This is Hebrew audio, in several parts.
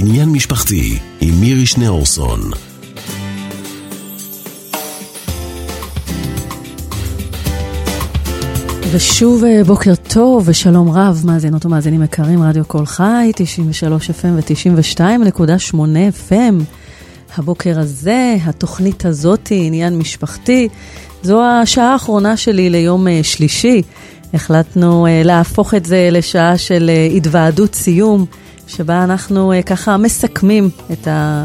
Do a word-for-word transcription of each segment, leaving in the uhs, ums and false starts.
עניין משפחתי עם מירי שניאורסון. ושוב בוקר טוב ושלום רב, מאזינות ומאזינים יקרים, רדיו קול חי, תשעים ושלוש אף אם ו-תשעים ושתיים נקודה שמונה אף אם. הבוקר הזה, התוכנית הזאת, עניין משפחתי, זו השעה האחרונה שלי ליום שלישי. החלטנו להפוך את זה לשעה של התוועדות סיום, שבה אנחנו ככה מסכמים את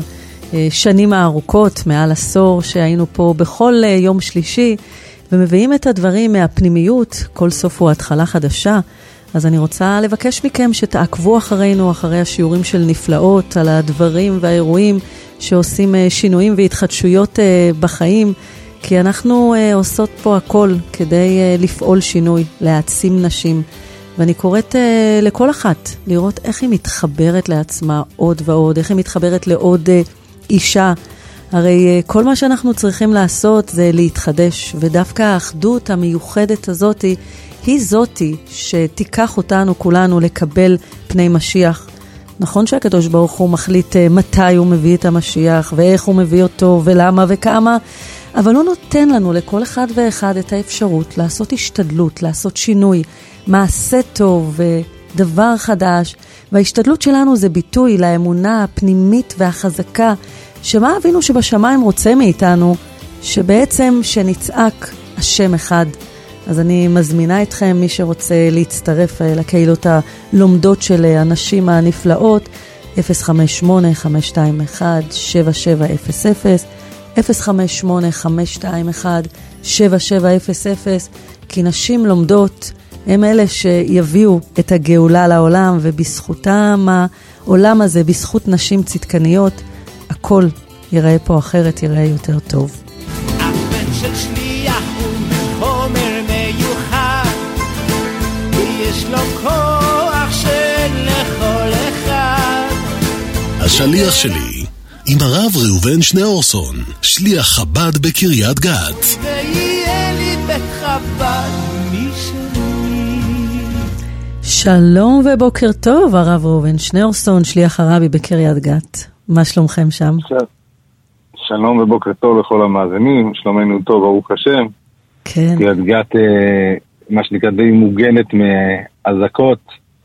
השנים הארוכות, מעל עשור שהיינו פה בכל יום שלישי, ומביאים את הדברים מהפנימיות, כל סוף הוא התחלה חדשה. אז אני רוצה לבקש מכם שתעקבו אחרינו, אחרי השיעורים של נפלאות, על הדברים והאירועים שעושים שינויים והתחדשויות בחיים, כי אנחנו עושות פה הכל כדי לפעול שינוי, להעצים נשים. ואני קוראת לכל אחת לראות איך היא מתחברת לעצמה עוד ועוד, איך היא מתחברת לעוד אישה. הרי כל מה שאנחנו צריכים לעשות זה להתחדש, ודווקא האחדות המיוחדת הזאת היא זאתי שתיקח אותנו כולנו לקבל פני משיח. נכון שהקדוש ברוך הוא מחליט מתי הוא מביא את המשיח, ואיך הוא מביא אותו, ולמה וכמה, אבל הוא נותן לנו לכל אחד ואחד את האפשרות לעשות השתדלות, לעשות שינוי, מעשה טוב ודבר חדש, וההשתדלות שלנו זה ביטוי לאמונה הפנימית והחזקה, שמה אבינו שבשמיים רוצה מאיתנו, שבעצם שנצעק השם אחד. אז אני מזמינה אתכם, מי שרוצה להצטרף לקהילות הלומדות של הנשים הנפלאות, אפס חמש שמונה חמש שתיים אחת שבע שבע אפס אפס, אפס חמש שמונה חמש שתיים אחת שבע שבע אפס אפס, כי נשים לומדות הם אלה שיביאו את הגאולה לעולם, ובזכותם העולם הזה, בזכות נשים צדקניות, הכל ייראה פה אחרת, ייראה יותר טוב. הבן של שליח הוא חומר מיוחד, ויש לו כוח של לכל אחד. השליח שלי עם הרב ראובן שניאורסון, שליח חב"ד בקריית גת. ויהיה לי בית חב"ד משלי. שלום ובוקר טוב, הרב ראובן שניאורסון, שליח הרבי בקריית גת. מה שלומכם שם? שלום ובוקר טוב לכל המאזינים, שלומנו טוב, ברוך השם. כן. קריית גת, מה שנקרא די מוגנת מאזעקות.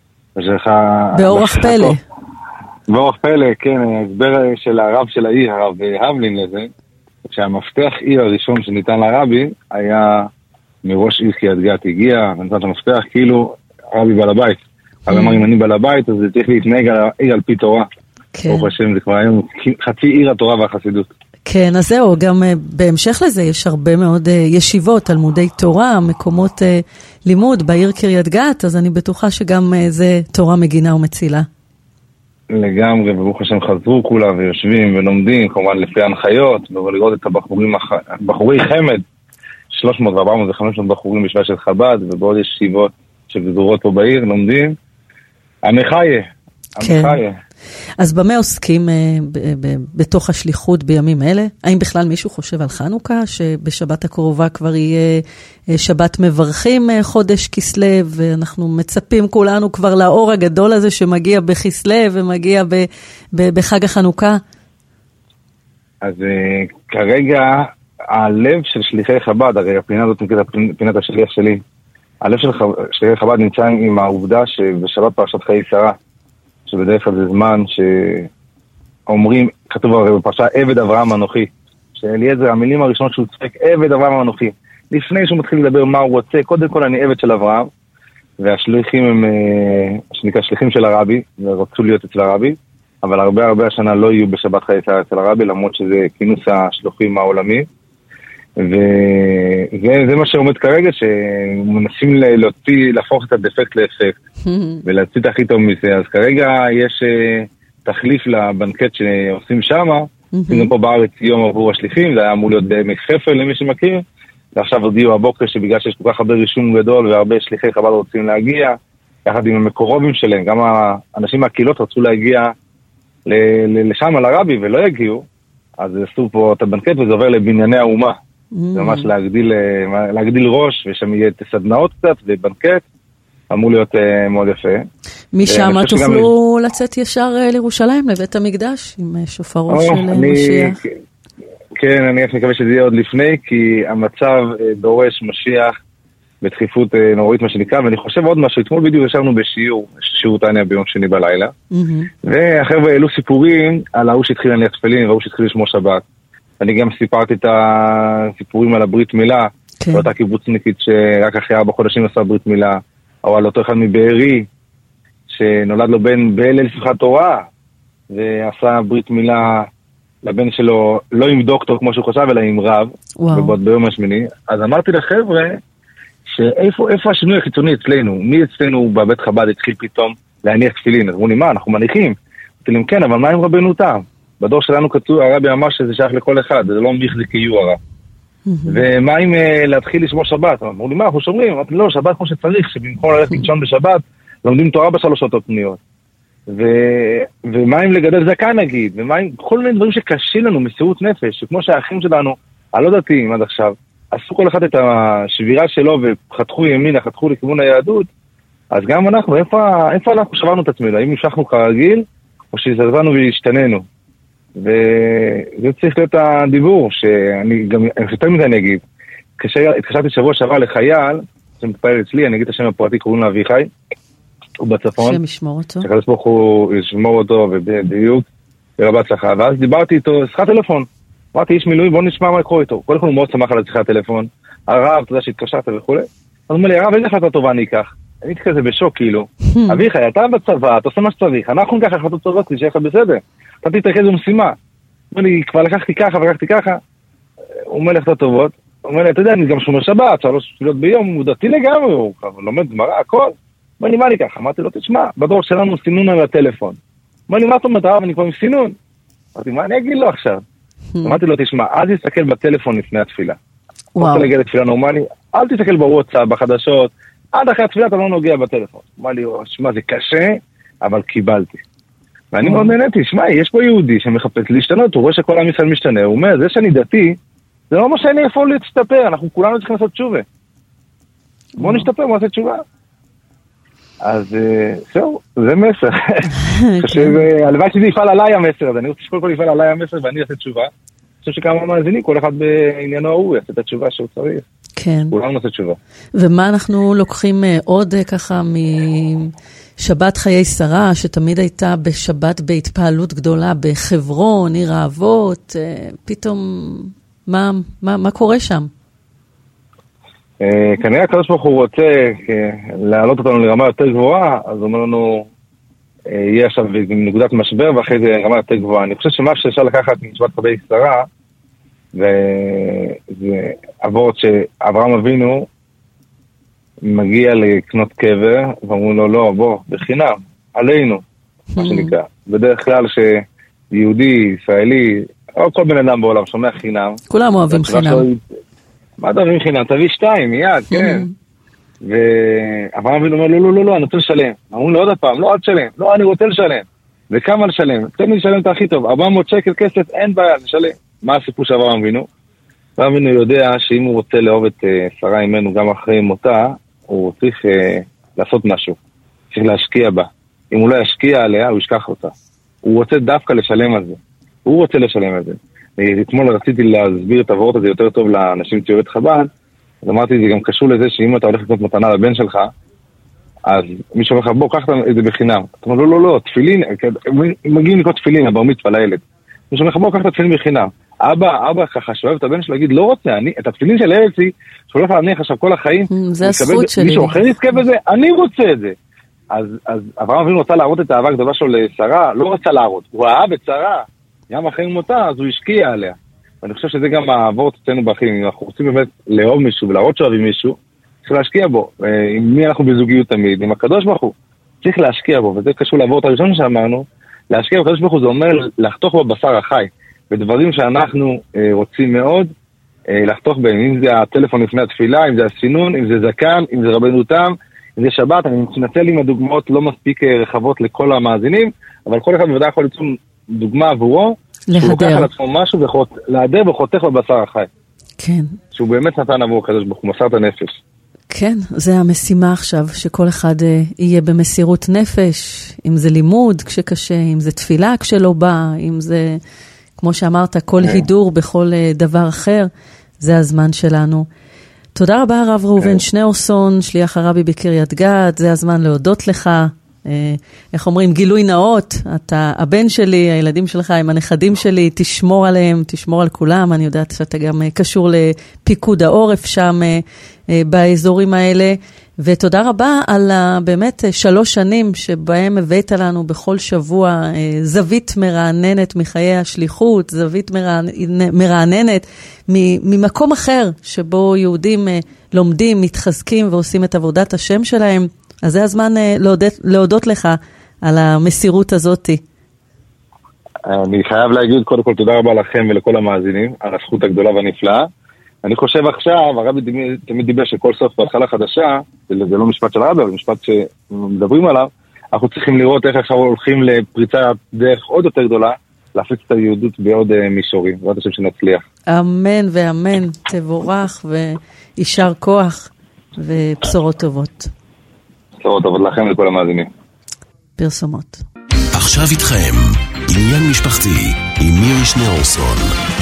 באורח פלא. באורח פלא, כן, ההסבר של הרב של העיר, הרב הבלין לזה, שהמפתח עיר הראשון שניתן לרבי היה מראש עיר קריית גת, הגיע ונתן את המפתח כאילו הרבי בעל הבית. אבל אמר אם אני בעל הבית, אז זה צריך להתנהג על העיר על פי תורה. ברוך השם, זה כבר היום חצי עיר התורה והחסידות. כן, אז זהו, גם בהמשך לזה יש הרבה מאוד ישיבות, תלמודי תורה, מקומות לימוד בעיר קריית גת, אז אני בטוחה שגם זה תורה מגינה ומצילה. לגמרי, ברוך השם חזרו כולם ויושבים ולומדים, כמובן לפי ההנחיות, ולראות את הבחורים, בחורי חמד, שלוש מאות וארבע מאות וחמש מאות בחורים בשביל של חב"ד, ובעוד ישיבות שגזורות פה בעיר, לומדים. המחיה, המחיה. אז במה עוסקים ב- ב- בתוך השליחות בימים אלה? האם בכלל מישהו חושב על חנוכה, שבשבת הקרובה כבר יהיה שבת מברכים חודש כסלו, ואנחנו מצפים כולנו כבר לאור הגדול הזה שמגיע בכסלו ומגיע ב- ב- בחג החנוכה? אז כרגע הלב של שליחי חב"ד, הרי הפינה הזאת נקראת פינת השליח שלי, הלב של שליחי חב"ד נמצא עם העובדה שבשבת פרשת חיי שרה, שבדרך כלל זה זמן שאומרים, כתוב הרי בפרשה, עבד אברהם אנוכי, שאליעזר, המילים הראשונות שהוא צפק, עבד אברהם אנוכי. לפני שהוא מתחיל לדבר מה הוא רוצה, קודם כל אני עבד של אברהם, והשליחים הם, שנקרא שליחים של הרבי, ורצו להיות אצל הרבי, אבל הרבה הרבה השנה לא יהיו בשבת חיי שרה אצל הרבי, למרות שזה כינוס השלוחים העולמי, וזה מה שעומד כרגע, שמנסים להוציא, להפוך את הדפקט לאפקט, ולהוציא את הכי טוב מזה. אז כרגע יש תחליף לבנקט שעושים שמה, גם פה בארץ יום עבור השליחים, זה היה אמור להיות בעמק חפר למי שמכיר, ועכשיו הודיעו הבוקר שבגלל שיש כל כך הרבה רישום גדול, והרבה שליחי חב"ד רוצים להגיע, יחד עם המקורבים שלהם, גם האנשים מהקהילות רצו להגיע לשם על הרבי ולא יגיעו, אז עשו פה את הבנקט וזה עובר לבנייני האומה. זה ממש להגדיל, להגדיל ראש, ושם יהיה סדנאות קצת ובנקט, אמור להיות מאוד יפה. משם תוכלו לצאת ישר לירושלים, לבית המקדש, עם שופרו של משיח. כן, אני מקווה שזה יהיה עוד לפני, כי המצב דורש משיח בדחיפות נוראית מה שנקרא, ואני חושב עוד משהו, אתמול בדיוק ישבנו בשיעור, שיעור תניה ביום שני בלילה, והחבר'ה העלו סיפורים על ההוא שהתחיל להניח תפילין, וההוא שהתחיל לשמור שבת. אני גם סיפרתי את הסיפורים על הברית מילה, ואותה קיבוצניקית שרק אחרי ארבע חודשים עשה ברית מילה, או על אותו אחד מבארי, שנולד לו בן בליל שמחת תורה, ועשה ברית מילה לבן שלו, לא עם דוקטור כמו שהוא חשב, אלא עם רב, ובעוד ביום השמיני. אז אמרתי לחבר'ה, שאיפה איפה השינוי החיצוני אצלנו? מי אצלנו בבית חב"ד התחיל פתאום להניח תפילין? אמרו לי, מה, אנחנו מניחים? אמרתי להם, כן, אבל מה עם רבנו תם? בדור שלנו כתוב, הרבי אמר שזה שייך לכל אחד, זה לא מחזיק יהיו הרב. ומה עם להתחיל לשמור שבת? אמרו לי, מה, אנחנו שומרים? אמרתי, לא, שבת כמו שצריך, שבמקום ללכת לישון בשבת, לומדים תורה בשלוש שעות פנויות. ומה עם לגדל זקן נגיד? ומה עם כל מיני דברים שקשים לנו, מסירות נפש, שכמו שהאחים שלנו, הלא דתיים עד עכשיו, עשו כל אחד את השבירה שלו וחתכו ימינה, חתכו לכיוון היהדות, אז גם אנחנו, איפה, איפה אנחנו שברנו את עצמנו? האם נמשכנו כרגיל, או שהזרזנו והשתננו? וזה צריך להיות הדיבור, שאני גם, יותר מזה אני אגיד, התקשרתי שבוע שעבר לחייל, שמתפעל אצלי, אני אגיד את השם הפרטי, קוראים לה אביחי, הוא בצפון. שם ישמור אותו. שחדש בוך הוא ישמור אותו, ובדיוק, ורבה הצלחה. ואז דיברתי איתו, שיחת טלפון. אמרתי, איש מילואים, בוא נשמע מה יקרו איתו. קודם כל הוא מאוד שמח על השיחת הטלפון. הרב, אתה יודע שהתקשרת וכו'. אז הוא אומר לי, הרב, איזה החלטה טובה אני אקח? אני הייתי כזה בשוק, כאילו. אביחי, אתה בצבא, אתה עושה מה שצריך. אנחנו ניקח החלטות טובות, שיהיה לך בסדר. אתה תתרכז במשימה. הוא אומר לי, כבר לקחתי ככה ולקחתי ככה. הוא אומר לי, החלטות טובות. הוא אומר לי, אתה יודע, אני גם שומר שבת, שלוש תפילות ביום, הוא דתי לגמרי, הוא לומד גמרא, הכל. אומר לי, מה אני ככה? אמרתי לו, תשמע, בדור שלנו סינון על הטלפון. אומר לי, מה אתה אומר, הרב, אני כבר עם סינון. אמרתי, מה אני אגיד לו עכשיו? אמרתי לו, תשמע, אל תסתכל בטלפון לפני התפילה. רוצה להגיע לתפילה נורמלי, אל תסתכל בוואטסאפ, בחדשות, עד אחרי התפילה אתה לא נוגע בטלפון. אמר לי, שמע, זה קשה, אבל קיבלתי. ואני מאוד נהניתי, שמע, יש פה יהודי שמחפש להשתנות, הוא רואה שכל עם ישראל משתנה, הוא אומר, זה שאני דתי, זה לא מה שאני יכול להשתפר, אנחנו כולנו צריכים לעשות תשובה. בואו נשתפר, בואו נעשה תשובה. אז זהו, זה מסר. הלוואי שזה יפעל עליי המסר, אז אני רוצה שכל כל יפעל עליי המסר ואני אעשה תשובה. אני חושב שכמה מאזינים, כל אחד בעניינו ההוא יעשה את התשובה שהוא צריך. כן. כולנו נעשה תשובה. ומה אנחנו לוקחים עוד ככה משבת חיי שרה, שתמיד הייתה בשבת בהתפעלות גדולה, בחברון, עיר האבות, פתאום, מה, מה, מה קורה שם? כנראה הקדוש ברוך הוא רוצה להעלות אותנו לרמה יותר גבוהה, אז הוא אומר לנו, יהיה עכשיו נקודת משבר ואחרי זה רמה יותר גבוהה. אני חושב שמה שאפשר לקחת משבת חיי שרה, וזה עבוד שאברהם אבינו מגיע לקנות קבר, ואמרו לו, לא, בוא, בחינם, עלינו, מה שנקרא. בדרך כלל שיהודי, ישראלי, או כל בן אדם בעולם שומע חינם. כולם אוהבים חינם. מה אתה אוהבים חינם? תביא שתיים, מיד, כן. ואברהם אבינו אומר, לא, לא, לא, לא, אני רוצה לשלם. אמרו לו עוד פעם, לא, אל תשלם. לא, אני רוצה לשלם. וכמה לשלם? תן לי לשלם את הכי טוב. ארבע מאות שקל כסף, אין בעיה, לשלם. מה הסיפור של אברהם אבינו? אברהם אבינו יודע שאם הוא רוצה לאהוב את שרה אימנו גם אחרי מותה, הוא צריך לעשות משהו. צריך להשקיע בה. אם הוא לא ישקיע עליה, הוא ישכח אותה. הוא רוצה דווקא לשלם על זה. הוא רוצה לשלם על זה. אתמול רציתי להסביר את העברות הזה יותר טוב לאנשים ציורי חב"ד, אז אמרתי, זה גם קשור לזה שאם אתה הולך לקנות מתנה לבן שלך, אז מישהו אומר לך, בוא, קח את זה בחינם. אתה אומר, לא, לא, לא, תפילין, מגיעים לקנות תפילין, הבר מצווה לילד. מישהו אומר לך, בוא, קח את התפילין בחינם. אבא, אבא ככה, שואב את הבן שלו, להגיד, לא רוצה, אני, את התפילין של הילד שלי, שהולך להניח עכשיו כל החיים, זה הזכות שלי. מישהו אחר יזכה בזה, אני רוצה את זה. אז, אז אברהם אבינו רוצה להראות את האהבה הגדולה שלו לשרה, לא רצה להראות, הוא אהב את שרה, גם אחרי מותה, אז הוא השקיע עליה. ואני חושב שזה גם העברות אצלנו באחים, אם אנחנו רוצים באמת לאהוב מישהו ולהראות שאוהבים מישהו, צריך להשקיע בו. עם מי אנחנו בזוגיות תמיד? עם הקדוש ברוך הוא. צריך להשקיע בו, וזה קשור לעברות הראשון שאמרנו, להשקיע בקדוש ברוך הוא זה אומר לחתוך בבשר החי, בדברים שאנחנו רוצים מאוד, לחתוך בהם, אם זה הטלפון לפני התפילה, אם זה הסינון, אם זה זקן, אם זה רבנו תם, אם זה שבת. אני מתנצל עם הדוגמאות לא מספיק רחבות לכל המאזינים, אבל כל אחד בוודאי יכול ליצור דוגמה עבורו, שהוא לוקח על עצמו משהו להדר וחותך בבשר החי. כן. שהוא באמת נתן עבור הקדוש ברוך הוא, מסר את הנפש. כן, זה המשימה עכשיו, שכל אחד יהיה במסירות נפש, אם זה לימוד כשקשה, אם זה תפילה כשלא בא, אם זה, כמו שאמרת, כל הידור בכל דבר אחר, זה הזמן שלנו. תודה רבה הרב ראובן שניאורסון, שליח הרבי בקריית גת, זה הזמן להודות לך. איך אומרים, גילוי נאות, אתה הבן שלי, הילדים שלך עם הנכדים שלי, תשמור עליהם, תשמור על כולם, אני יודעת שאתה גם קשור לפיקוד העורף שם באזורים האלה, ותודה רבה על באמת שלוש שנים שבהם הבאת לנו בכל שבוע זווית מרעננת מחיי השליחות, זווית מרעננת ממקום אחר שבו יהודים לומדים, מתחזקים ועושים את עבודת השם שלהם. אז זה הזמן להודות, להודות לך על המסירות הזאת. אני חייב להגיד קודם כל תודה רבה לכם ולכל המאזינים על הזכות הגדולה והנפלאה. אני חושב עכשיו, הרבי תמיד דיבר שכל סוף בהתחלה חדשה, זה לא משפט של הרבי, אבל משפט שמדברים עליו, אנחנו צריכים לראות איך עכשיו הולכים לפריצה דרך עוד יותר גדולה, להפיץ את היהודות בעוד מישורים. ועוד השם שנצליח. אמן ואמן, תבורך וישר כוח ובשורות טובות. בשורות טובות לכם ולכל המאזינים. פרסומות. עכשיו איתכם, עניין משפחתי עם מירי שניאורסון.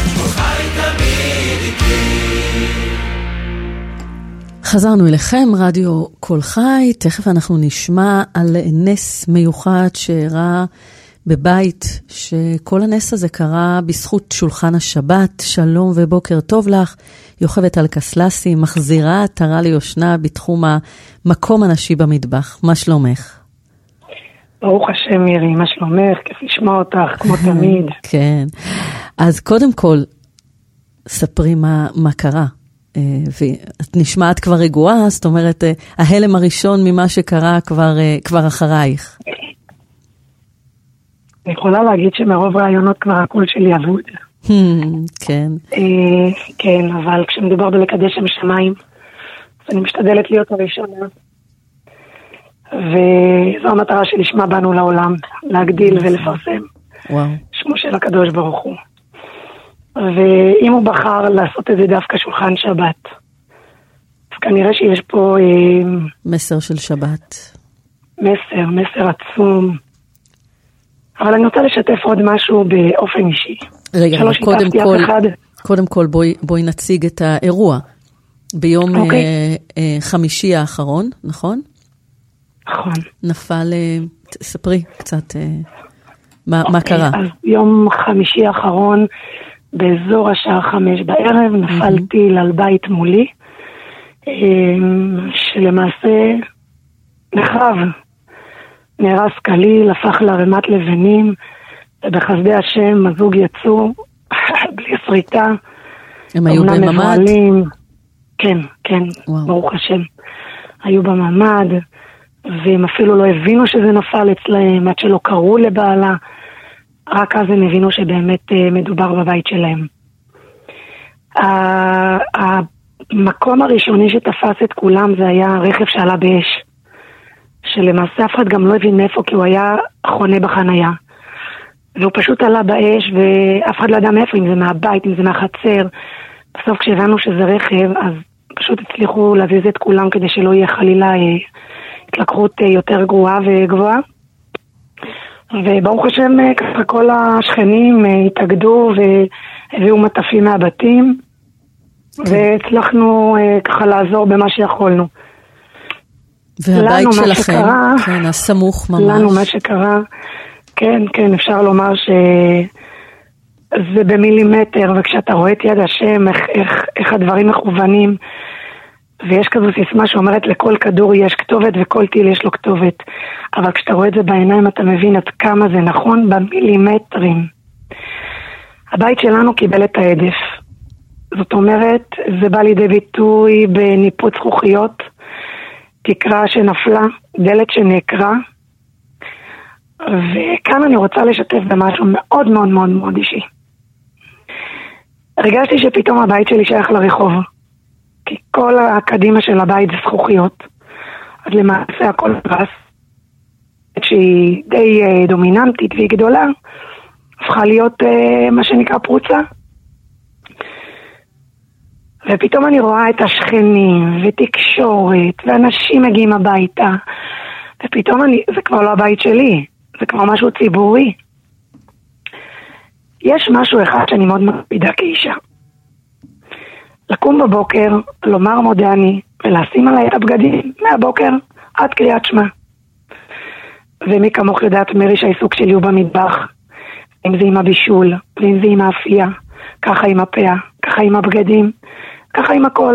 חזרנו אליכם, רדיו קול חי, תכף אנחנו נשמע על נס מיוחד שאירע בבית, שכל הנס הזה קרה בזכות שולחן השבת. שלום ובוקר טוב לך, יוכבת אלקסלסי, מחזירה עטרה ליושנה בתחום המקום הנשי במטבח. מה שלומך? ברוך השם מירי, מה שלומך? כיף לשמוע אותך, כמו תמיד. כן, אז קודם כל, ספרי מה, מה קרה. ואת נשמעת כבר רגועה, זאת אומרת, ההלם הראשון ממה שקרה כבר, כבר אחרייך. אני יכולה להגיד שמרוב רעיונות כבר הקול שלי אבוד. כן. כן, אבל כשמדובר בלקדש שם שמיים, אז אני משתדלת להיות הראשונה. וזו המטרה שלשמה באנו לעולם, להגדיל ולפרסם. וואו. שמו של הקדוש ברוך הוא. ואם הוא בחר לעשות את זה דווקא שולחן שבת, אז כנראה שיש פה מסר של שבת. מסר, מסר עצום. אבל אני רוצה לשתף עוד משהו באופן אישי. רגע, אבל קודם כל, קודם כל בואי, בואי נציג את האירוע. ביום okay. אה, אה, חמישי האחרון, נכון? נכון. נפל, אה, ספרי קצת אה, מה, okay, מה קרה. אז יום חמישי האחרון, באזור השעה חמש בערב, נפל mm-hmm. טיל על בית מולי, אה, שלמעשה נחרב. נהרס כליל, הפך לרמת לבנים, ובחסדי השם הזוג יצאו בלי שריטה. הם היו בממד? כן, כן, וואו. ברוך השם. היו בממד, והם אפילו לא הבינו שזה נפל אצלהם, עד שלא קראו לבעלה, רק אז הם הבינו שבאמת מדובר בבית שלהם. המקום הראשוני שתפס את כולם זה היה רכב שעלה באש. שלמעשה אף אחד גם לא הבין מאיפה, כי הוא היה חונה בחנייה. והוא פשוט עלה באש, ואף אחד לא ידע מאיפה, אם זה מהבית, אם זה מהחצר. בסוף כשהבנו שזה רכב, אז פשוט הצליחו להזיז את כולם, כדי שלא יהיה חלילה התלקחות יותר גרועה וגבוהה. וברוך השם, ככה כל השכנים התאגדו, והביאו מטפים מהבתים, והצלחנו ככה לעזור במה שיכולנו. והבית שלכם, שקרה, כן, הסמוך ממש. לנו מה שקרה, כן, כן, אפשר לומר שזה במילימטר, וכשאתה רואה את יד השם, איך, איך, איך הדברים מכוונים, ויש כזו סיסמה שאומרת לכל כדור יש כתובת, וכל טיל יש לו כתובת. אבל כשאתה רואה את זה בעיניים, אתה מבין עד כמה זה נכון במילימטרים. הבית שלנו קיבל את העדף. זאת אומרת, זה בא לידי ביטוי בניפוץ זכוכיות, תקרה שנפלה, דלת שנקרה, וכאן אני רוצה לשתף במשהו מאוד מאוד מאוד מאוד אישי. הרגשתי שפתאום הבית שלי שייך לרחוב, כי כל הקדימה של הבית זה זכוכיות, אז למעשה הכל פרס, שהיא די דומיננטית והיא גדולה, הפכה להיות מה שנקרא פרוצה. ופתאום אני רואה את השכנים, ותקשורת, ואנשים מגיעים הביתה, ופתאום אני, זה כבר לא הבית שלי, זה כבר משהו ציבורי. יש משהו אחד שאני מאוד מקפידה כאישה. לקום בבוקר, לומר מודה אני, ולשים עליי את הבגדים מהבוקר עד קריאת שמע. ומי כמוך יודעת מרי שהעיסוק שלי הוא במטבח, אם זה עם הבישול, ואם זה עם האפייה, ככה עם הפאה, ככה עם הבגדים, ככה עם הכל.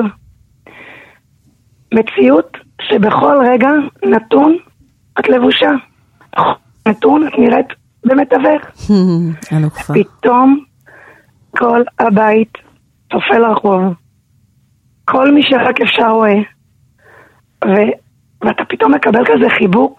מציאות שבכל רגע נתון את לבושה. נתון את נראית במתווך. פתאום כל הבית תופל לרחוב. כל מי שרק אפשר רואה. ו... ואתה פתאום מקבל כזה חיבוק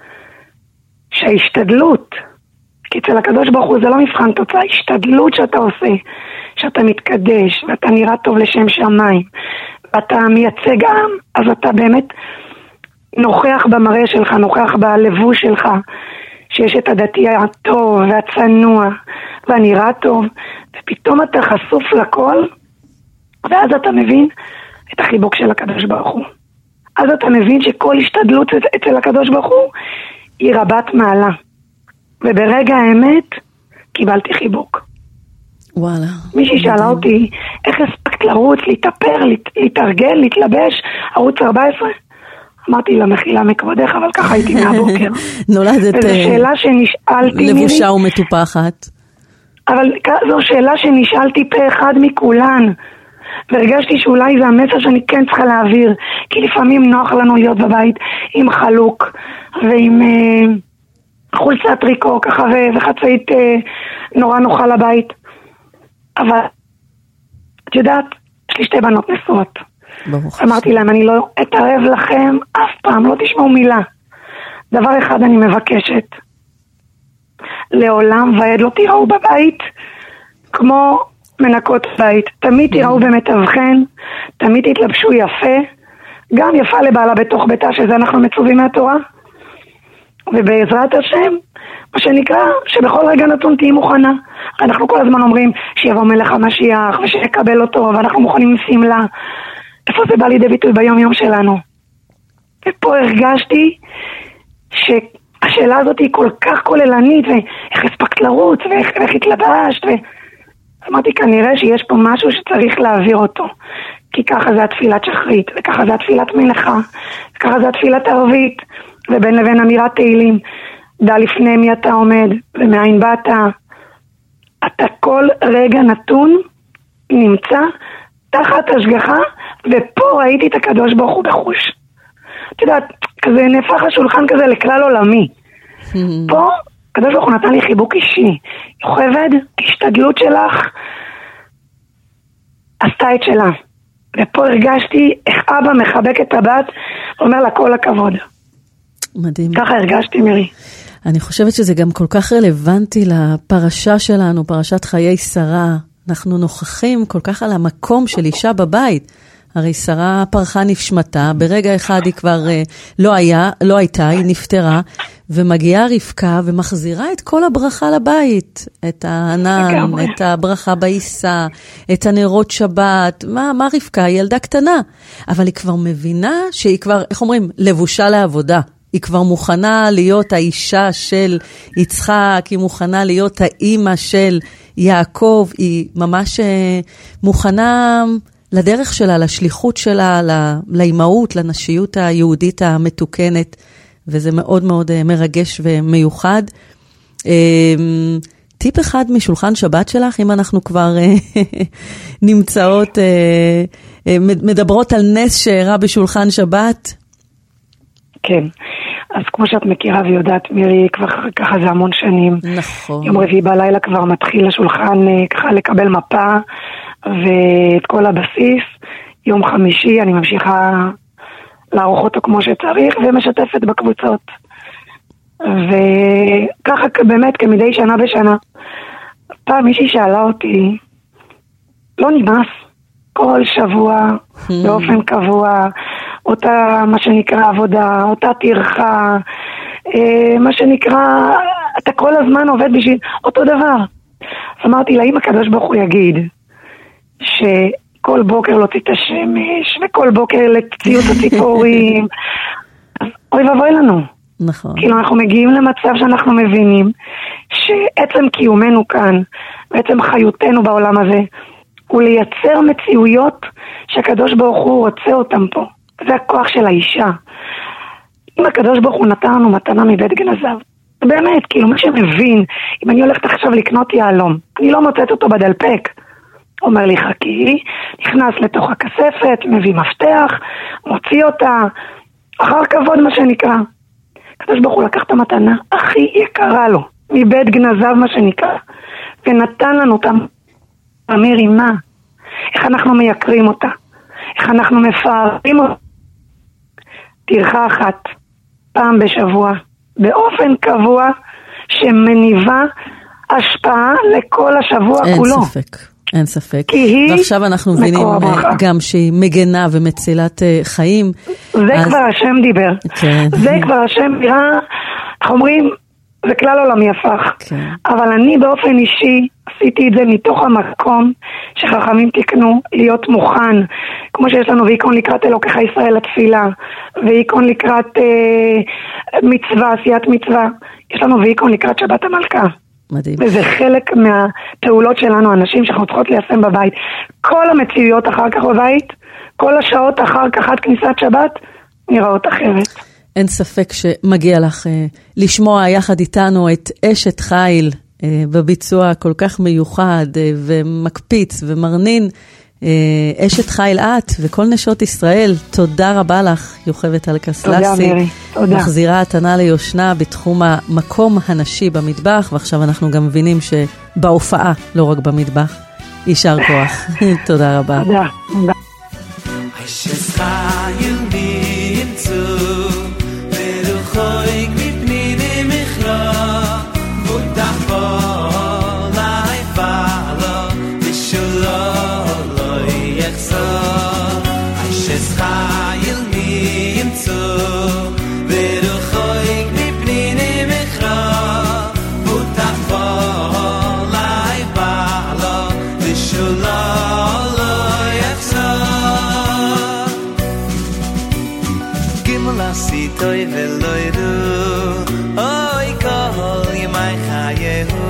שההשתדלות, כי אצל הקדוש ברוך הוא זה לא מבחן תוצאה, השתדלות שאתה עושה, שאתה מתקדש ואתה נראה טוב לשם שמיים ואתה מייצג עם, אז אתה באמת נוכח במראה שלך, נוכח בלבוש שלך, שיש את הדתי הטוב והצנוע והנראה טוב, ופתאום אתה חשוף לכל, ואז אתה מבין את החיבוק של הקדוש ברוך הוא. אז אתה מבין שכל השתדלות אצל הקדוש ברוך הוא היא רבת מעלה. וברגע האמת קיבלתי חיבוק. וואלה. מישהי שאלה אותי, איך הספקת לרוץ, להתאפר, להתארגל, להתלבש, ערוץ ארבע עשרה? אמרתי לה, מחילה מכבודך, אבל ככה הייתי מהבוקר. נולדת וזו שאלה שנשאלתי לבושה מירי, ומטופחת. אבל זו שאלה שנשאלתי פה אחד מכולן. והרגשתי שאולי זה המסר שאני כן צריכה להעביר, כי לפעמים נוח לנו להיות בבית עם חלוק ועם אה, חולצת טריקו ככה וחצאית אה, נורא נוחה לבית. אבל את יודעת, יש לי שתי בנות נשואות. אמרתי להם, אני לא אתערב לכם אף פעם, לא תשמעו מילה. דבר אחד אני מבקשת, לעולם ועד לא תראו בבית כמו מנקות בית. תמיד תראו במתווכן, תמיד תתלבשו יפה, גם יפה לבעלה בתוך ביתה, שזה אנחנו מצווים מהתורה. ובעזרת השם, מה שנקרא, שבכל רגע נתון תהי מוכנה. אנחנו כל הזמן אומרים שיבוא מלך המשיח ושיקבל אותו, ואנחנו מוכנים עם סמלה. איפה זה בא לידי ביטוי ביום יום שלנו? ופה הרגשתי שהשאלה הזאת היא כל כך כוללנית, ואיך הספקת לרוץ, ואיך התלבשת, ואמרתי כנראה שיש פה משהו שצריך להעביר אותו, כי ככה זה התפילת שחרית, וככה זה התפילת מנחה, וככה זה התפילת ערבית, ובין לבין אמירת תהילים, דע לפני מי אתה עומד, ומאין באת, אתה כל רגע נתון נמצא תחת השגחה, ופה ראיתי את הקדוש ברוך הוא בחוש. את יודעת, כזה נהפך השולחן כזה לכלל עולמי. פה, הקדוש ברוך הוא נתן לי חיבוק אישי. יוכבד, השתדלות שלך, עשתה את שלה. ופה הרגשתי איך אבא מחבק את הבת, אומר לה כל הכבוד. מדהים. ככה הרגשתי, מירי. אני חושבת שזה גם כל כך רלוונטי לפרשה שלנו, פרשת חיי שרה. אנחנו נוכחים כל כך על המקום של אישה בבית. הרי שרה פרחה נשמתה, ברגע אחד היא כבר לא היה, לא הייתה, היא נפטרה, ומגיעה רבקה ומחזירה את כל הברכה לבית, את הענן, את הברכה בעיסה, את הנרות שבת. מה, מה רבקה? היא ילדה קטנה, אבל היא כבר מבינה שהיא כבר, איך אומרים, לבושה לעבודה. היא כבר מוכנה להיות האישה של יצחק, היא מוכנה להיות האימא של יעקב, היא ממש מוכנה לדרך שלה, לשליחות שלה, לאימהות, לנשיות היהודית המתוקנת, וזה מאוד מאוד מרגש ומיוחד. טיפ אחד משולחן שבת שלך, אם אנחנו כבר נמצאות, מדברות על נס שאירע בשולחן שבת? כן. אז כמו שאת מכירה ויודעת, מירי, כבר ככה זה המון שנים. נכון. יום רביעי בלילה כבר מתחיל השולחן ככה לקבל מפה ואת כל הבסיס. יום חמישי אני ממשיכה לערוך אותו כמו שצריך ומשתפת בקבוצות. וככה באמת כמדי שנה בשנה. פעם מישהי שאלה אותי, לא נמאס כל שבוע באופן קבוע, אותה מה שנקרא עבודה, אותה תרחה, מה שנקרא, אתה כל הזמן עובד בשביל אותו דבר. אז אמרתי לה, אם הקדוש ברוך הוא יגיד שכל וכל בוקר להוציא את השמש, וכל בוקר לציוט הציפורים. אוי ואבוי לנו. נכון. כאילו אנחנו מגיעים למצב שאנחנו מבינים שעצם קיומנו כאן, ועצם חיותנו בעולם הזה, הוא לייצר מציאויות שהקדוש ברוך הוא רוצה אותם פה. זה הכוח של האישה. אם הקדוש ברוך הוא נתן לנו מתנה מבית גנזיו, באמת, כאילו מי שמבין, אם אני הולכת עכשיו לקנות יעלום, אני לא מוצאת אותו בדלפק. אומר לי חכי, נכנס לתוך הכספת, מביא מפתח, מוציא אותה, אחר כבוד מה שנקרא. הקדוש ברוך הוא לקח את המתנה הכי יקרה לו, מבית גנזיו מה שנקרא, ונתן לנו אותה מרימה. איך אנחנו מייקרים אותה, איך אנחנו מפארים אותה. טרחה אחת, פעם בשבוע, באופן קבוע, שמניבה השפעה לכל השבוע אין כולו. אין ספק, אין ספק. כי היא ועכשיו אנחנו מבינים גם שהיא מגנה ומצילת חיים. זה אז... כבר השם דיבר. כן. זה כבר השם נראה, אנחנו אומרים, זה כלל עולמי הפך. כן. אבל אני באופן אישי עשיתי את זה מתוך המקום שחכמים תקנו להיות מוכן, כמו שיש לנו ויקון לקראת אלוקיך ישראל התפילה, ויקון לקראת אה, מצווה, עשיית מצווה. יש לנו ויקון לקראת שבת המלכה. מדהים. וזה חלק מהפעולות שלנו, אנשים שאנחנו צריכות ליישם בבית. כל המציאויות אחר כך בבית, כל השעות אחר כך עד כניסת שבת, נראות אחרת. אין ספק שמגיע לך אה, לשמוע יחד איתנו את אשת חיל אה, בביצוע כל כך מיוחד אה, ומקפיץ ומרנין. אה, אשת חיל את וכל נשות ישראל, תודה רבה לך יוכבת אלקסלסי. תודה מירי, תודה. מחזירה התנה ליושנה בתחום המקום הנשי במטבח, ועכשיו אנחנו גם מבינים שבהופעה, לא רק במטבח, יישר כוח. תודה רבה. תודה. תודה. Toy veloidu oy kol yemay khayehu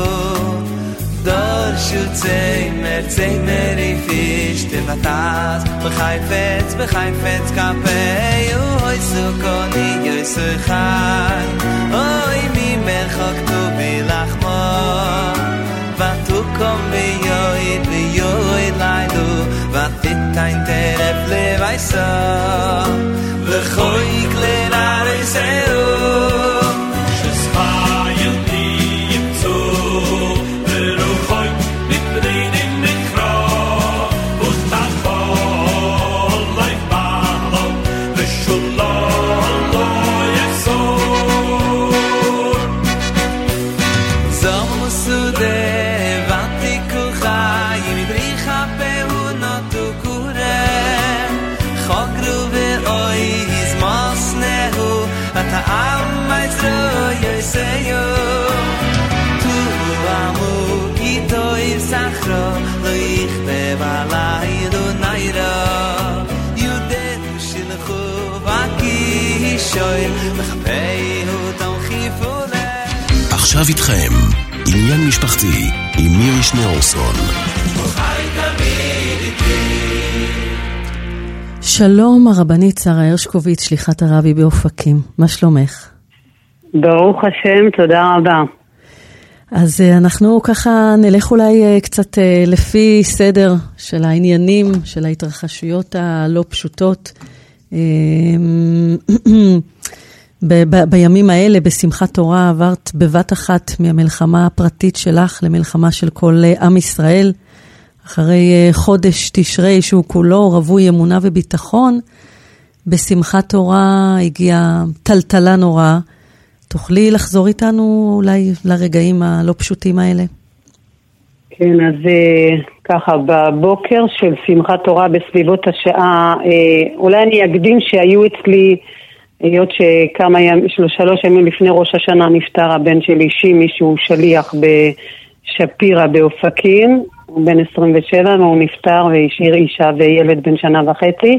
dor shutzei mertzei meri fish tenatas bkhayfetz bkhayfetz kapei oy sukoni yoy sukhay oy mi merchok tu bilachmo vatu kom yoy yoy laidu vatitayn teref levaisa lekhoy klenar iseu shesmayel dim zu lekhoy bitrin in mikro utafol life balo beshullo yeso zamusude vatiku khayim bricha peunatu kure khagru ve oy ta am maestro yo say yo tu amu ito isachro lo ich be balai do naira you den shilkhu vaki shoy khpei hu tam khifule עכשיו איתכם עניין משפחתי עם מירי שניאורסון. שלום הרבנית שרה הרשקוביץ, שליחת הרבי באופקים. מה שלומך? ברוך השם, תודה רבה. אז אנחנו ככה נלך אולי קצת לפי סדר של העניינים, של ההתרחשויות הלא פשוטות. ב- ב- בימים האלה, בשמחת תורה, עברת בבת אחת מהמלחמה הפרטית שלך למלחמה של כל עם ישראל. אחרי חודש תשרי שהוא כולו רבוי אמונה וביטחון, בשמחת תורה הגיעה טלטלה נורא. תוכלי לחזור איתנו אולי לרגעים הלא פשוטים האלה? כן, אז ככה, בבוקר של שמחת תורה בסביבות השעה, אולי אני אקדים שהיו אצלי, היות שכמה ימים, שלוש ימים לפני ראש השנה נפטר הבן שלי שימי, שהוא שליח בשפירה באופקים, הוא בן עשרים ושבע והוא נפטר והשאיר אישה וילד בן שנה וחצי.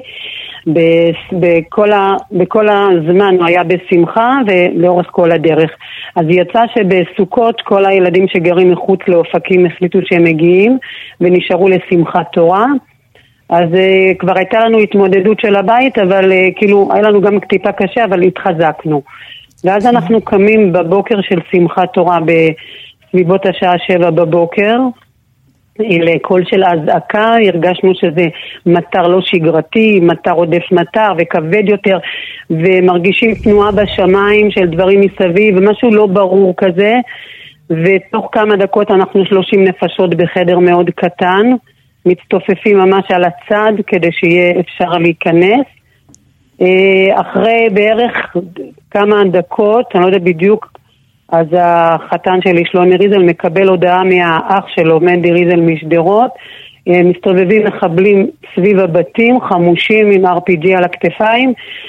בכל, ה, בכל הזמן הוא היה בשמחה ולאורך כל הדרך. אז יצא שבסוכות כל הילדים שגרים מחוץ לאופקים החליטו שהם מגיעים ונשארו לשמחת תורה. אז uh, כבר הייתה לנו התמודדות של הבית, אבל uh, כאילו היה לנו גם טיפה קשה, אבל התחזקנו. ואז אנחנו קמים בבוקר של שמחת תורה בסביבות השעה שבע בבוקר, לקול של ההזעקה, הרגשנו שזה מטר לא שגרתי, מטר עודף מטר וכבד יותר, ומרגישים תנועה בשמיים של דברים מסביב, ומשהו לא ברור כזה, ותוך כמה דקות אנחנו שלושים נפשות בחדר מאוד קטן, מצטופפים ממש על הצד כדי שיהיה אפשר להיכנס. אחרי בערך כמה דקות, אני לא יודע בדיוק, אז החתן שלי שלומי ריזל מקבל הודעה מהאח שלו, מנדי ריזל משדרות, מסתובבים מחבלים סביב הבתים, חמושים עם אר פי ג'י על הכתפיים,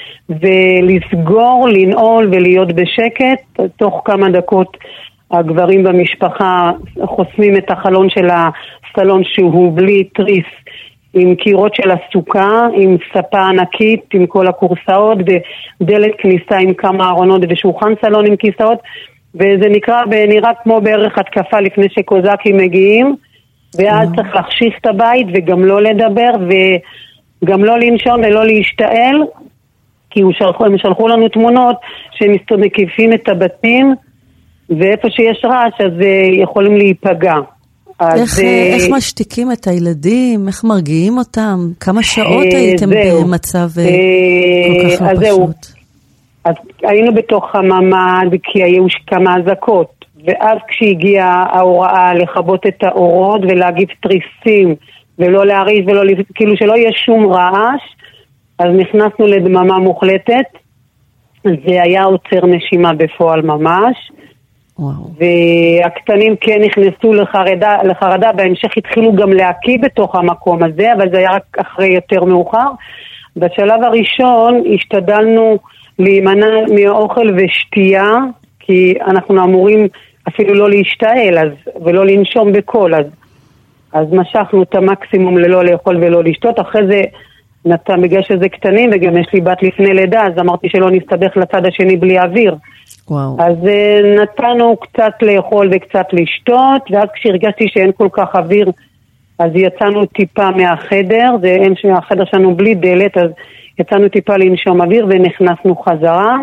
ולסגור, לנעול ולהיות בשקט. תוך כמה דקות הגברים במשפחה חוסמים את החלון של הסלון שהוא בלי תריס, עם קירות של הסוכה, עם ספה ענקית, עם כל הקורסאות, ודלת כניסה עם כמה ארונות ושולחן סלון עם כיסאות, וזה נקרא, נראה כמו בערך התקפה לפני שקוזקים מגיעים, ואז צריך להחשיף את הבית וגם לא לדבר וגם לא לנשום ולא להשתעל, כי הם שלחו לנו תמונות שהם מקיפים את הבתים, ואיפה שיש רעש אז יכולים להיפגע. איך, איך משתיקים את הילדים? איך מרגיעים אותם? כמה שעות הייתם במצב כל כך לא פשוט? אז היינו בתוך הממ"ד כי היו כמה אזעקות, ואז כשהגיעה ההוראה לכבות את האורות ולהגיב תריסים ולא להריש ולא, כאילו שלא יהיה שום רעש, אז נכנסנו לדממה מוחלטת. זה היה עוצר נשימה בפועל ממש. וואו. והקטנים כן נכנסו לחרדה, לחרדה, בהמשך התחילו גם להקיא בתוך המקום הזה, אבל זה היה רק אחרי יותר מאוחר. בשלב הראשון השתדלנו להימנע מאוכל ושתייה, כי אנחנו אמורים אפילו לא להשתעל אז, ולא לנשום בקול, אז, אז משכנו את המקסימום ללא לאכול ולא לשתות. אחרי זה נתן בגלל שזה קטנים, וגם יש לי בת לפני לידה, אז אמרתי שלא נסתבך לצד השני בלי אוויר. וואו. אז נתנו קצת לאכול וקצת לשתות, ואז כשהרגשתי שאין כל כך אוויר, אז יצאנו טיפה מהחדר, זה אין שהחדר שלנו בלי דלת, אז יצאנו טיפה לנשום אוויר ונכנסנו חזרה.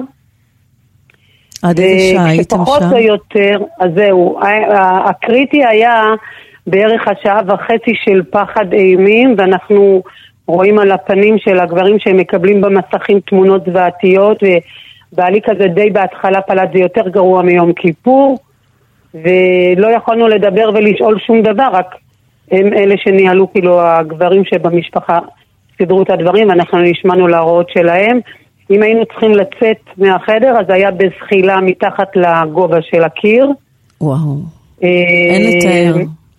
עד איזה שעה הייתם שם? פחות או יותר, אז זהו, הקריטי היה בערך השעה וחצי של פחד אימים, ואנחנו רואים על הפנים של הגברים שהם מקבלים במסכים תמונות זוועתיות, ובעלי כזה די בהתחלה פלט, זה יותר גרוע מיום כיפור, ולא יכולנו לדבר ולשאול שום דבר, רק הם אלה שניהלו, כאילו הגברים שבמשפחה סדרו את הדברים, ואנחנו נשמענו להוראות שלהם. אם היינו צריכים לצאת מהחדר, אז היה בזחילה מתחת לגובה של הקיר. וואו, אין לתאר.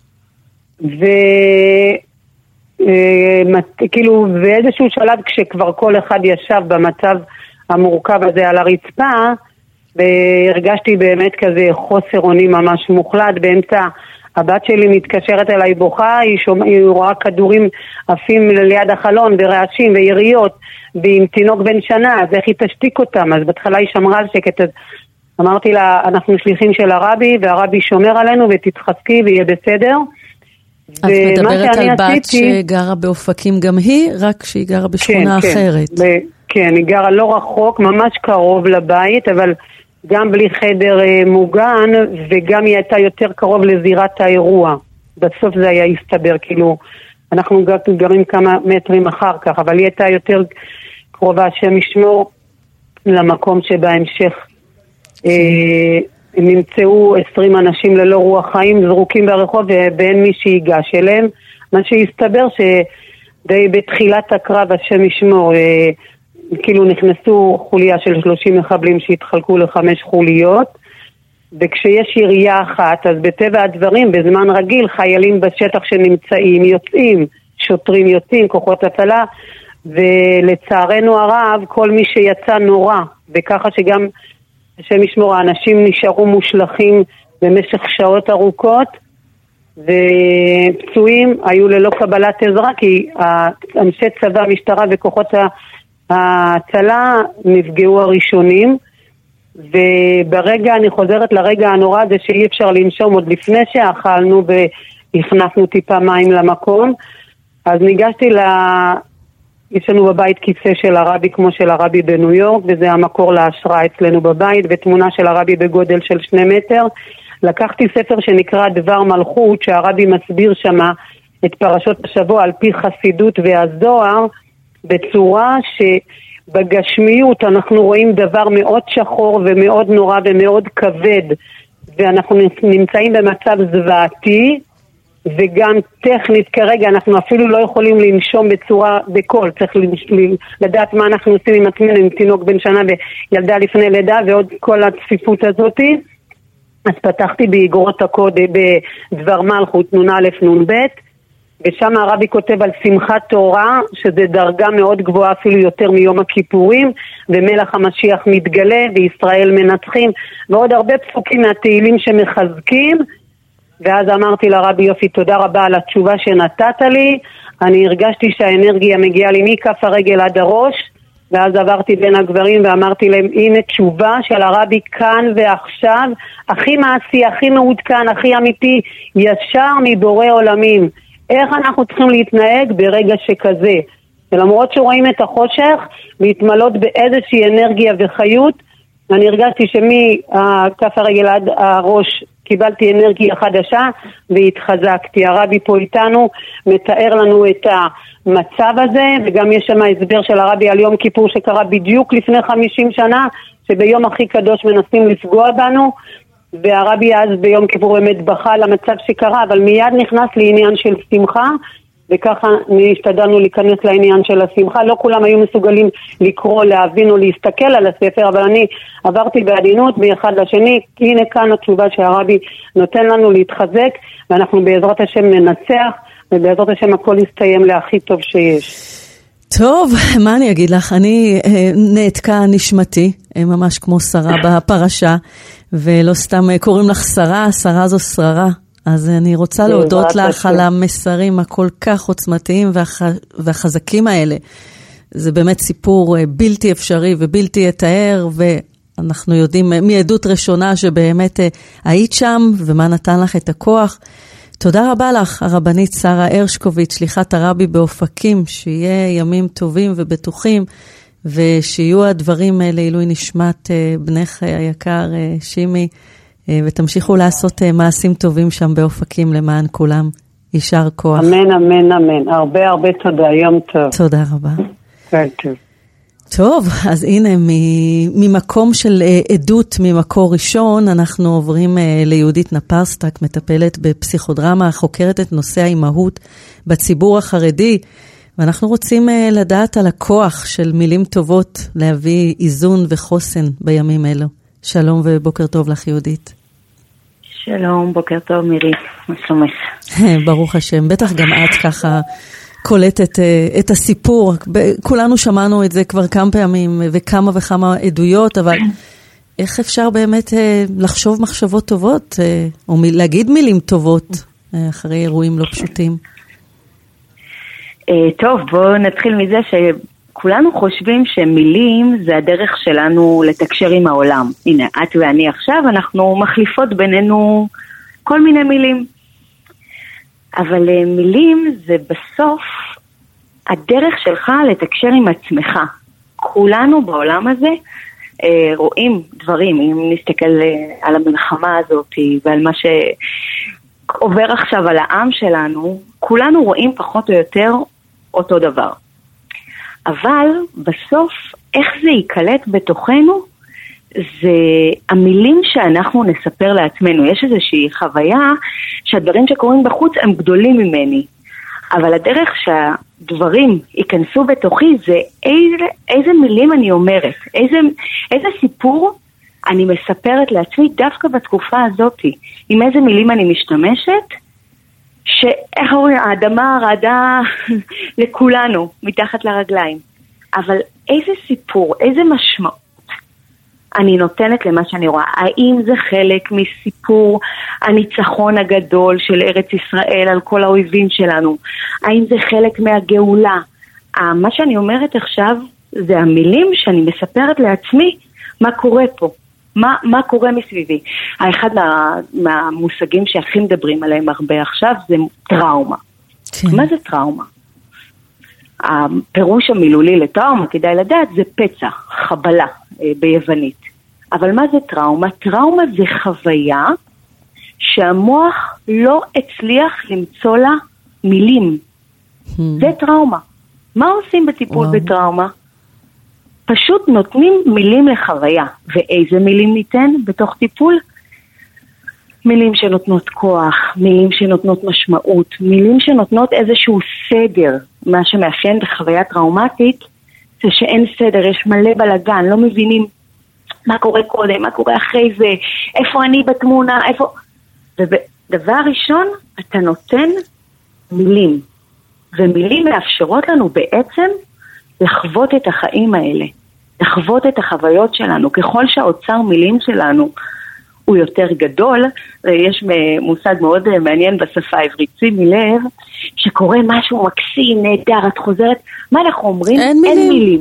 וכאילו באיזשהו שלב, כשכבר כל אחד ישב במצב המורכב הזה על הרצפה, והרגשתי באמת כזה חוסר אונים ממש מוחלט. באמצע הבת שלי מתקשרת אליי בוכה, היא, שומע, היא רואה כדורים עפים ליד החלון ורעשים ויריות, ועם תינוק בן שנה, אז איך היא תשתיק אותם? אז בהתחלה היא שמרה על שקט, אז אמרתי לה, אנחנו שליחים של הרבי, והרבי שומר עלינו ותתחזקי ויהיה בסדר. את מדברת על בת עשיתי, שגרה באופקים גם היא, רק שהיא גרה בשכונה כן, אחרת. כן, ב- כן, היא גרה לא רחוק, ממש קרוב לבית, אבל גם בלי חדר אה, מוגן, וגם היא הייתה יותר קרוב לזירת האירוע. בסוף זה היה הסתבר, כאילו, אנחנו גרים כמה מטרים אחר כך, אבל היא הייתה יותר קרובה, השם ישמור למקום שבהמשך אה, נמצאו עשרים אנשים ללא רוח חיים, זרוקים ברחוב, ואין מי שיגש אליהם. מה שהסתבר שדי בתחילת הקרב, השם ישמור, אה, כאילו נכנסו חוליה של שלושים מחבלים שהתחלקו לחמש חוליות, וכשיש ירייה אחת, אז בטבע הדברים, בזמן רגיל, חיילים בשטח שנמצאים, יוצאים, שוטרים יוצאים, כוחות הצלה, ולצערנו הרב, כל מי שיצא נורא, וככה שגם, השם ישמור, האנשים נשארו מושלכים במשך שעות ארוכות, ופצועים היו ללא קבלת עזרה, כי אנשי צבא, משטרה וכוחות ההצלה נפגעו הראשונים, וברגע, אני חוזרת לרגע הנורא הזה שאי אפשר לנשום עוד לפני שאכלנו והכנסנו טיפה מים למקום, אז ניגשתי ל... יש לנו בבית כיסא של הרבי כמו של הרבי בניו יורק, וזה המקור להשראה אצלנו בבית, ותמונה של הרבי בגודל של שני מטר. לקחתי ספר שנקרא דבר מלכות, שהרבי מסביר שמה את פרשות השבוע על פי חסידות והזוהר, בצורה שבגשמיות אנחנו רואים דבר מאוד שחור ומאוד נורא ומאוד כבד, ואנחנו נמצאים במצב זוועתי, וגם טכנית כרגע אנחנו אפילו לא יכולים לנשום בצורה בקול, צריך לדעת מה אנחנו עושים עם עצמנו, עם תינוק בן שנה וילדה לפני לידה ועוד כל הצפיפות הזאת. אז פתחתי באגרות הקוד בדבר מלכות נון א' נון ב', ושם הרבי כותב על שמחת תורה, שזה דרגה מאוד גבוהה אפילו יותר מיום הכיפורים, ומלך המשיח מתגלה וישראל מנצחים, ועוד הרבה פסוקים מהתהילים שמחזקים. ואז אמרתי לרבי יופי, תודה רבה על התשובה שנתת לי, אני הרגשתי שהאנרגיה מגיעה לי מכף הרגל עד הראש, ואז עברתי בין הגברים ואמרתי להם, הנה תשובה של הרבי כאן ועכשיו, הכי מעשי, הכי מעודכן, הכי אמיתי, ישר מבורא עולמים. איך אנחנו צריכים להתנהג ברגע שכזה? ולמרות שרואים את החושך, להתמלות באיזושהי אנרגיה וחיות, אני הרגשתי שמכף הרגל עד הראש קיבלתי אנרגיה חדשה והתחזקתי. הרבי פה איתנו מתאר לנו את המצב הזה, וגם יש שם הסבר של הרבי על יום כיפור שקרה בדיוק לפני חמישים שנה, שביום הכי קדוש מנסים לפגוע בנו, והרבי אז ביום כיפור באמת בכה על המצב שקרה, אבל מיד נכנס לעניין של שמחה, וככה השתדלנו להיכנס לעניין של השמחה. לא כולם היו מסוגלים לקרוא, להבין או להסתכל על הספר, אבל אני עברתי בעדינות מאחד לשני. הנה כאן התשובה שהרבי נותן לנו להתחזק, ואנחנו בעזרת השם ננצח, ובעזרת השם הכל יסתיים להכי טוב שיש. טוב, מה אני אגיד לך? אני נעתקה נשמתי, ממש כמו שרה בפרשה, ולא סתם קוראים לך שרה, שרה זו שררה. אז אני רוצה להודות לך על המסרים הכל כך עוצמתיים והח... והחזקים האלה. זה באמת סיפור בלתי אפשרי ובלתי יתאר, ואנחנו יודעים מעדות ראשונה שבאמת היית שם, ומה נתן לך את הכוח. תודה רבה לך, הרבנית שרה הרשקוביץ, שליחת הרבי באופקים, שיהיה ימים טובים ובטוחים, ושיהיו הדברים לעילוי נשמת בנך היקר שימי, ותמשיכו לעשות מעשים טובים שם באופקים למען כולם. יישר כוח. אמן, אמן, אמן. הרבה הרבה תודה. יום טוב. תודה רבה. כן, טוב. טוב, אז הנה, ממקום של עדות, ממקור ראשון, אנחנו עוברים ליהודית נפרסטק, מטפלת בפסיכודרמה, חוקרת את נושא האימהות בציבור החרדי, ואנחנו רוצים לדעת על הכוח של מילים טובות להביא איזון וחוסן בימים אלו. שלום ובוקר טוב לך יהודית. שלום, בוקר טוב מירי, מה שלומך? ברוך השם, בטח גם את ככה קולטת את הסיפור, כולנו שמענו את זה כבר כמה פעמים וכמה וכמה עדויות, אבל איך אפשר באמת לחשוב מחשבות טובות, או להגיד מילים טובות אחרי אירועים לא פשוטים? טוב, בואו נתחיל מזה ש... כולנו חושבים שמילים זה הדרך שלנו לתקשר עם העולם. הנה, את ואני עכשיו, אנחנו מחליפות בינינו כל מיני מילים. אבל מילים זה בסוף הדרך שלך לתקשר עם עצמך. כולנו בעולם הזה רואים דברים, אם נסתכל על המלחמה הזאת ועל מה שעובר עכשיו על העם שלנו, כולנו רואים פחות או יותר אותו דבר. אבל בסוף, איך זה ייקלט בתוכנו, זה המילים שאנחנו נספר לעצמנו. יש איזושהי חוויה שהדברים שקורים בחוץ הם גדולים ממני. אבל הדרך שהדברים ייכנסו בתוכי זה איזה, איזה מילים אני אומרת, איזה, איזה סיפור אני מספרת לעצמי דווקא בתקופה הזאת. עם איזה מילים אני משתמשת, שאיך אומרים, האדמה רעדה לכולנו מתחת לרגליים. אבל איזה סיפור, איזה משמעות אני נותנת למה שאני רואה. האם זה חלק מסיפור הניצחון הגדול של ארץ ישראל על כל האויבים שלנו? האם זה חלק מהגאולה? מה שאני אומרת עכשיו זה המילים שאני מספרת לעצמי מה קורה פה, מה, מה קורה מסביבי. האחד מה, מהמושגים שהכי מדברים עליהם הרבה עכשיו זה טראומה. כן. מה זה טראומה? הפירוש המילולי לטראומה, כדאי לדעת, זה פצע, חבלה אה, ביוונית. אבל מה זה טראומה? טראומה זה חוויה שהמוח לא הצליח למצוא לה מילים. Hmm. זה טראומה. מה עושים בטיפול wow. בטראומה? פשוט נותנים מילים לחוויה. ואיזה מילים ניתן בתוך טיפול? מילים שנותנות כוח, מילים שנותנות משמעות, מילים שנותנות איזשהו סדר. מה שמאפיין בחוויה טראומטית זה שאין סדר, יש מלא בלגן, לא מבינים מה קורה קודם, מה קורה אחרי זה, איפה אני בתמונה, איפה... ודבר ראשון, אתה נותן מילים, ומילים מאפשרות לנו בעצם לחוות את החיים האלה, לחוות את החוויות שלנו. ככל שהאוצר מילים שלנו הוא יותר גדול, יש מושג מאוד מעניין בשפה העברית, שימי לב, שקורה משהו מקסים, נהדר, את חוזרת, מה אנחנו אומרים? אין מילים. אין מילים.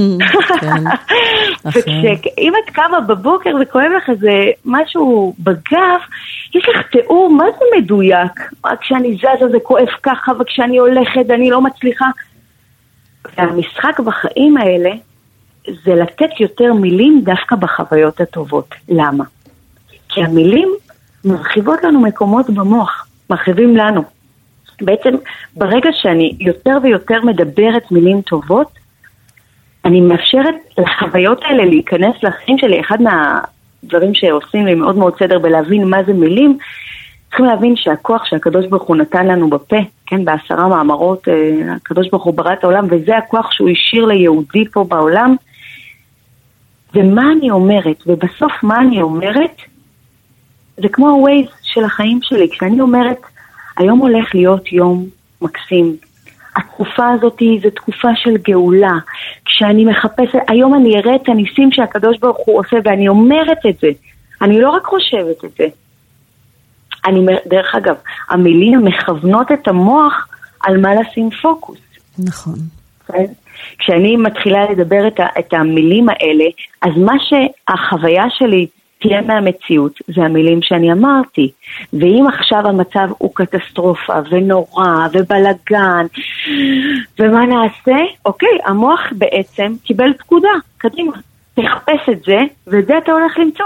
וכשאם את קמה בבוקר וכואב לך איזה משהו בגב, יש לך תיאור, מה זה מדויק? כשאני זזה זה כואב ככה, וכשאני הולכת אני לא מצליחה. והמשחק בחיים האלה, זה לתת יותר מילים דווקא בחוויות הטובות. למה? כי המילים מרחיבות לנו מקומות במוח, מרחיבים לנו. בעצם ברגע שאני יותר ויותר מדברת מילים טובות, אני מאפשרת לחוויות האלה להיכנס לחיים שלי. אחד מהדברים שעושים לי מאוד מאוד סדר בלהבין מה זה מילים, צריכים להבין שהכוח שהקדוש ברוך הוא נתן לנו בפה, כן, בעשרה מאמרות, הקדוש ברוך הוא ברא את העולם, וזה הכוח שהוא השאיר ליהודי פה בעולם. ומה אני אומרת, ובסוף מה אני אומרת, זה כמו הווייז של החיים שלי. כשאני אומרת, היום הולך להיות יום מקסים, התקופה הזאת זו תקופה של גאולה, כשאני מחפשת, היום אני אראה את הניסים שהקדוש ברוך הוא עושה, ואני אומרת את זה, אני לא רק חושבת את זה. אני, דרך אגב, המילים מכוונות את המוח על מה לשים פוקוס. נכון. כשאני מתחילה לדבר את, ה, את המילים האלה, אז מה שהחוויה שלי תהיה מהמציאות, זה המילים שאני אמרתי. ואם עכשיו המצב הוא קטסטרופה ונורא ובלגן, ומה נעשה? אוקיי, המוח בעצם קיבל פקודה, קדימה, תחפש את זה, וזה אתה הולך למצוא.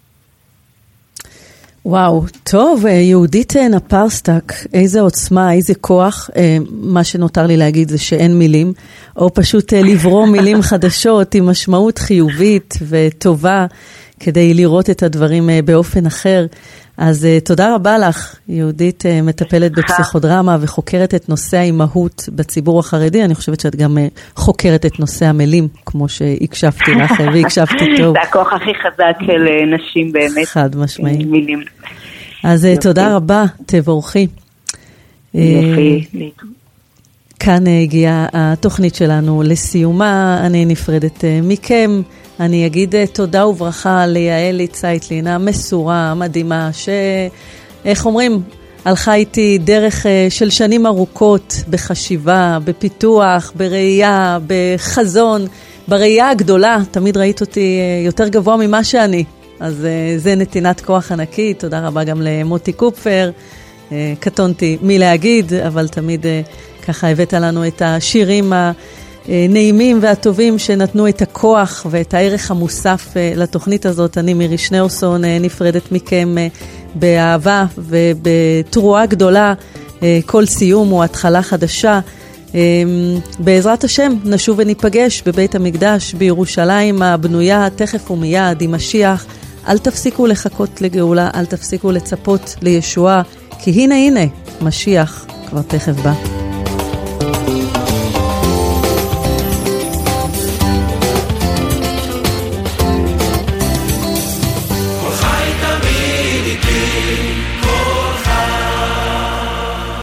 וואו, טוב, יהודית נפרסטק, איזה עוצמה, איזה כוח. מה שנותר לי להגיד זה שאין מילים, או פשוט לברוא מילים חדשות עם משמעות חיובית וטובה, כדי לראות את הדברים באופן אחר. אז תודה רבה לך, יהודית, מטפלת בפסיכודרמה וחוקרת את נושא האימהות בציבור החרדי. אני חושבת שאת גם חוקרת את נושא המילים, כמו שהקשבתי לך והקשבתי טוב. זה הכוח הכי חזק של נשים באמת. חד משמעי. מילים. אז תודה רבה, תבורכי. יופי. כאן הגיעה התוכנית שלנו לסיומה, אני נפרדת מכם. אני אגיד תודה וברכה ליעלי צייטלינה, מסורה, מדהימה, שאיך אומרים, הלכה איתי דרך של שנים ארוכות בחשיבה, בפיתוח, בראייה, בחזון, בראייה הגדולה. תמיד ראית אותי יותר גבוה ממה שאני, אז זה נתינת כוח ענקי. תודה רבה גם למוטי קופפר, קטונתי מי להגיד, אבל תמיד ככה הבאת לנו את השירים ה... נעימים והטובים שנתנו את הכוח ואת הערך המוסף לתוכנית הזאת. אני מירי שניאורסון נפרדת מכם באהבה ובתרועה גדולה. כל סיום הוא התחלה חדשה. בעזרת השם נשוב וניפגש בבית המקדש בירושלים הבנויה תכף ומיד עם משיח. אל תפסיקו לחכות לגאולה, אל תפסיקו לצפות לישועה, כי הנה הנה משיח כבר תכף בא.